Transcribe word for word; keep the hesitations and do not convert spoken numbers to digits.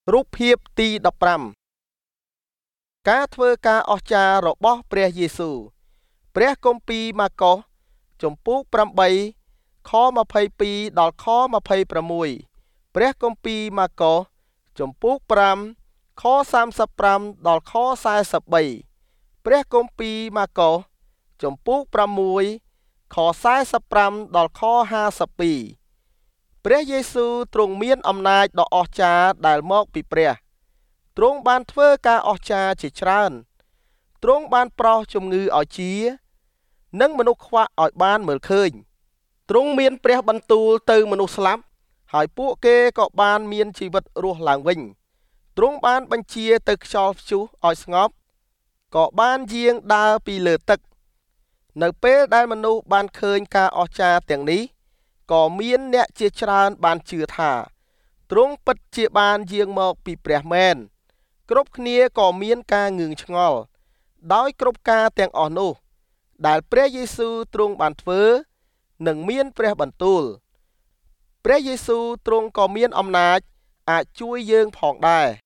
រូបភាពទីដប់ប្រាំការធ្វើការអស្ចារ្យរបស់ព្រះយេស៊ូវព្រះគម្ពីរម៉ាកុសជំពូកប្រាំបីខម្ភៃពីរដល់ខម្ភៃប្រាំមួយព្រះគម្ពីរម៉ាកុសជំពូកប្រាំខសាមសិបប្រាំដល់ខសែសិបបីព្រះគម្ពីរម៉ាកុសជំពូកប្រាំមួយខសែសិបប្រាំដល់ខហាសិបពីរព្រះយេស៊ូវទ្រង់មានអំណាចដ៏អស្ចារ្យដែលមកពីព្រះទ្រង់បានធ្វើការអស្ចារ្យជាច្រើនទ្រង់បានប្រោសជំងឺឲ្យជានិងមនុស្សខ្វាក់ឲ្យបានមើលឃើញទ្រង់មានព្រះបន្ទូលទៅមនុស្សស្លាប់ហើយពួកគេក៏បានមានជីវិតរស់ឡើងវិញទ្រង់បានបញ្ជាទៅខ្យល់ព្យុះឲ្យស្ងប់ក៏បានយាងដើរពីលើទឹកនៅពេលដែលមនុស្សបានឃើញការអស្ចារ្យទាំងនេះក៏មានអ្នកជាច្រើនបានជឿថាទ្រង់ពិតជាបានយាងមកពីព្រះមែនគ្រប់គ្នាក៏មានការងឿងឆ្ងល់ដោយគ្រប់ការទាំងអស់នោះដែលព្រះយេស៊ូវទ្រង់បានធ្វើនិងមានព្រះបន្ទូលព្រះយេស៊ូវទ្រង់ក៏មានអំណាចអាចជួយយើងផងដែរ